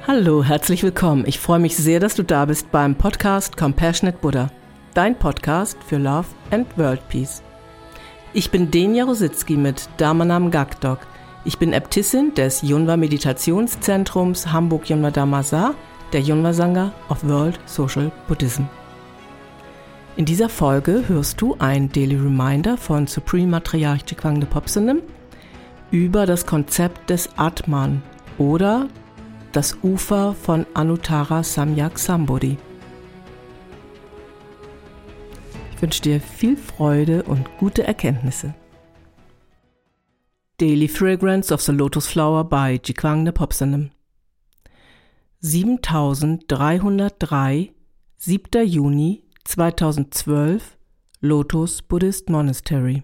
Hallo, herzlich willkommen. Ich freue mich sehr, dass du da bist beim Podcast Compassionate Buddha, dein Podcast für Love and World Peace. Ich bin Denia Rositzky mit Dharmanam Gakdok. Ich bin Äbtissin des Yunwa Meditationszentrums Hamburg Yunwa Dhammasar, der Yunwa Sangha of World Social Buddhism. In dieser Folge hörst du ein Daily Reminder von Supreme Matriarch Jigwangde Phopsanem über das Konzept des Atman oder das Ufer von Anuttara Samyak Sambodhi. Ich wünsche dir viel Freude und gute Erkenntnisse. Daily Fragrance of the Lotus Flower by Jigwangde Phopsanem. 7303, 7. Juni 2012, Lotus Buddhist Monastery.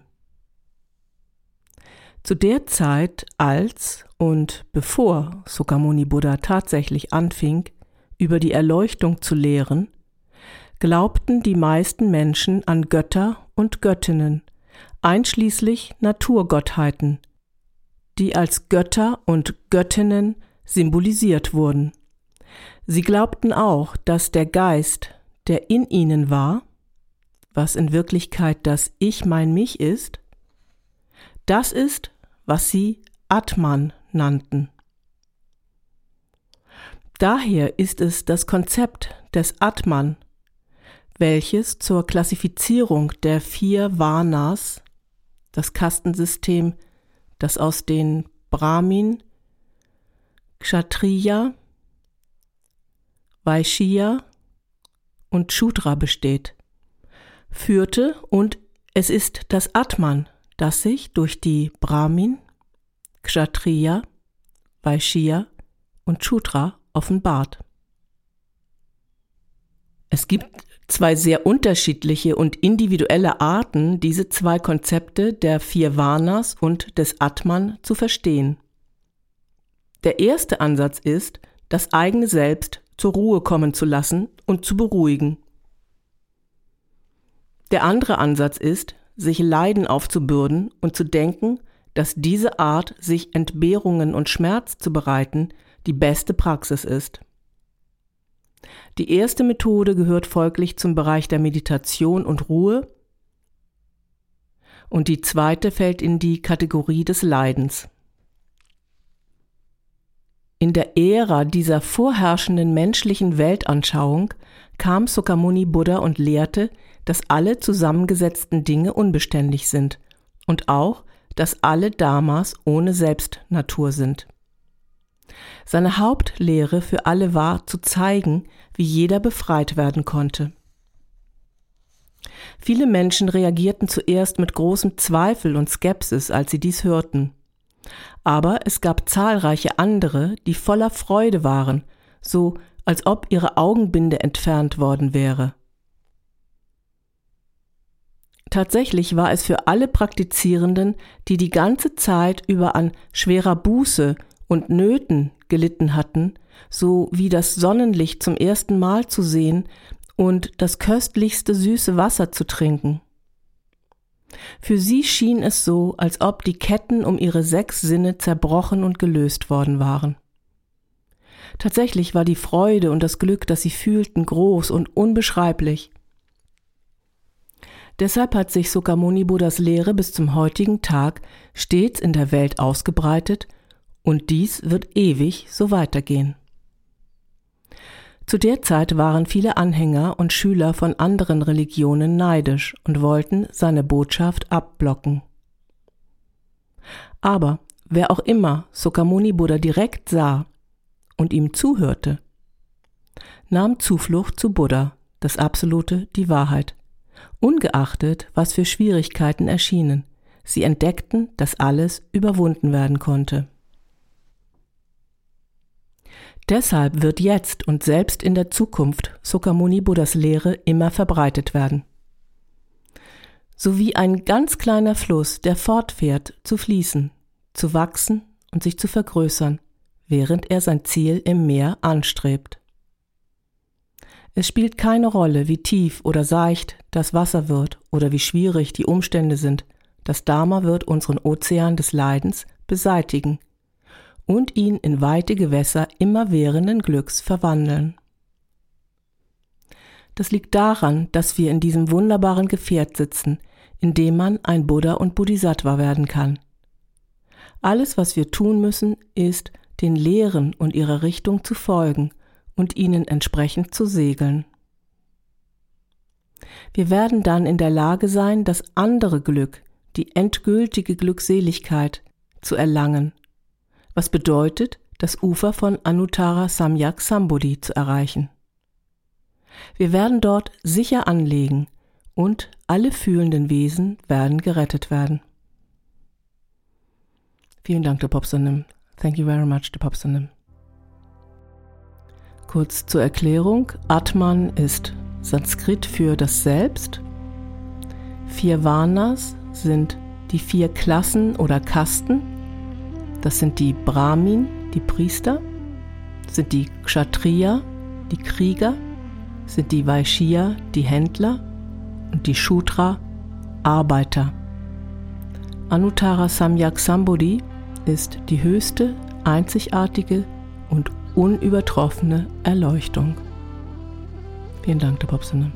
Zu der Zeit, als und bevor Sakyamuni Buddha tatsächlich anfing, über die Erleuchtung zu lehren, glaubten die meisten Menschen an Götter und Göttinnen, einschließlich Naturgottheiten, die als Götter und Göttinnen symbolisiert wurden. Sie glaubten auch, dass der Geist, der in ihnen war, was in Wirklichkeit das Ich, mein Mich ist, das ist, was sie Atman nannten. Daher ist es das Konzept des Atman, welches zur Klassifizierung der 4 Varnas, das Kastensystem, das aus den Brahmin, Kshatriya, Vaishya und Shudra besteht, führte, und es ist das Atman, das sich durch die Brahmin, Kshatriya, Vaishya und Shudra offenbart. Es gibt 2 sehr unterschiedliche und individuelle Arten, diese 2 Konzepte der 4 Varnas und des Atman zu verstehen. Der erste Ansatz ist, das eigene Selbst zur Ruhe kommen zu lassen und zu beruhigen. Der andere Ansatz ist, sich Leiden aufzubürden und zu denken, dass diese Art, sich Entbehrungen und Schmerz zu bereiten, die beste Praxis ist. Die erste Methode gehört folglich zum Bereich der Meditation und Ruhe und die zweite fällt in die Kategorie des Leidens. In der Ära dieser vorherrschenden menschlichen Weltanschauung kam Sakyamuni Buddha und lehrte, dass alle zusammengesetzten Dinge unbeständig sind und auch, dass alle Dharmas ohne Selbstnatur sind. Seine Hauptlehre für alle war, zu zeigen, wie jeder befreit werden konnte. Viele Menschen reagierten zuerst mit großem Zweifel und Skepsis, als sie dies hörten. Aber es gab zahlreiche andere, die voller Freude waren, so als ob ihre Augenbinde entfernt worden wäre. Tatsächlich war es für alle Praktizierenden, die die ganze Zeit über an schwerer Buße und Nöten gelitten hatten, so wie das Sonnenlicht zum ersten Mal zu sehen und das köstlichste süße Wasser zu trinken. Für sie schien es so, als ob die Ketten um ihre 6 Sinne zerbrochen und gelöst worden waren. Tatsächlich war die Freude und das Glück, das sie fühlten, groß und unbeschreiblich. Deshalb hat sich Sakyamuni Buddhas Lehre bis zum heutigen Tag stets in der Welt ausgebreitet und dies wird ewig so weitergehen. Zu der Zeit waren viele Anhänger und Schüler von anderen Religionen neidisch und wollten seine Botschaft abblocken. Aber wer auch immer Sakyamuni Buddha direkt sah und ihm zuhörte, nahm Zuflucht zu Buddha, das Absolute, die Wahrheit. Ungeachtet, was für Schwierigkeiten erschienen, sie entdeckten, dass alles überwunden werden konnte. Deshalb wird jetzt und selbst in der Zukunft Sakyamuni Buddhas Lehre immer verbreitet werden. So wie ein ganz kleiner Fluss, der fortfährt, zu fließen, zu wachsen und sich zu vergrößern, während er sein Ziel im Meer anstrebt. Es spielt keine Rolle, wie tief oder seicht das Wasser wird oder wie schwierig die Umstände sind. Das Dharma wird unseren Ozean des Leidens beseitigen und ihn in weite Gewässer immerwährenden Glücks verwandeln. Das liegt daran, dass wir in diesem wunderbaren Gefährt sitzen, in dem man ein Buddha und Bodhisattva werden kann. Alles, was wir tun müssen, ist, den Lehren und ihrer Richtung zu folgen und ihnen entsprechend zu segeln. Wir werden dann in der Lage sein, das andere Glück, die endgültige Glückseligkeit, zu erlangen, was bedeutet, das Ufer von Anuttara Samyak Sambodhi zu erreichen. Wir werden dort sicher anlegen und alle fühlenden Wesen werden gerettet werden. Vielen Dank, Depopsanim. Thank you very much, Depopsanim. Kurz zur Erklärung. Atman ist Sanskrit für das Selbst. 4 Varnas sind die 4 Klassen oder Kasten. Das sind die Brahmin, die Priester, sind die Kshatriya, die Krieger, sind die Vaishya, die Händler und die Shudra, Arbeiter. Anuttara Samyak Sambodhi ist die höchste, einzigartige und unübertroffene Erleuchtung. Vielen Dank, Depopsanim.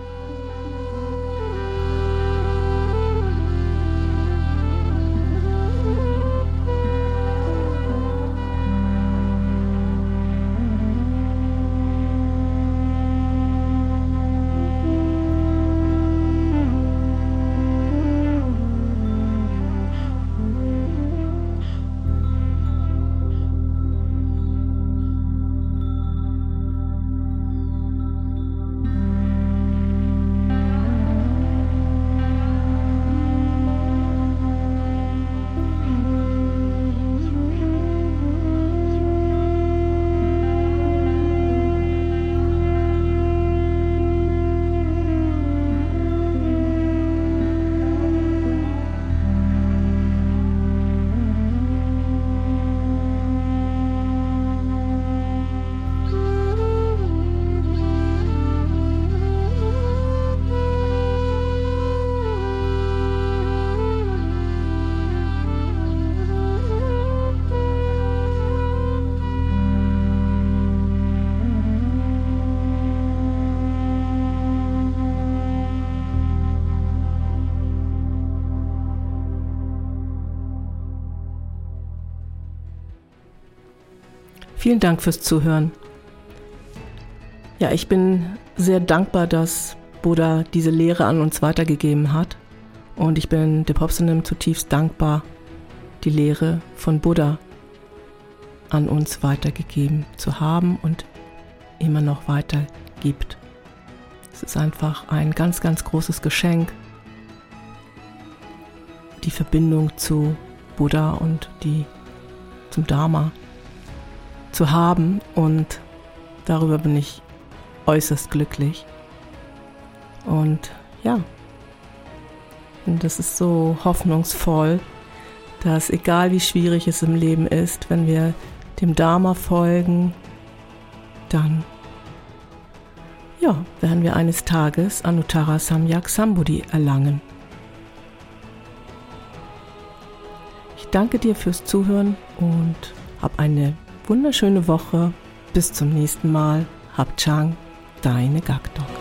Vielen Dank fürs Zuhören. Ja, ich bin sehr dankbar, dass Buddha diese Lehre an uns weitergegeben hat. Und ich bin Depopsanim zutiefst dankbar, die Lehre von Buddha an uns weitergegeben zu haben und immer noch weitergibt. Es ist einfach ein ganz, ganz großes Geschenk, die Verbindung zu Buddha und zum Dharma zu haben, und darüber bin ich äußerst glücklich. Und ja, und das ist so hoffnungsvoll, dass egal wie schwierig es im Leben ist, wenn wir dem Dharma folgen, dann werden wir eines Tages Anuttara Samyak Sambodhi erlangen. Ich danke dir fürs Zuhören und hab eine wunderschöne Woche. Bis zum nächsten Mal. Hab Chang, deine Gakdor.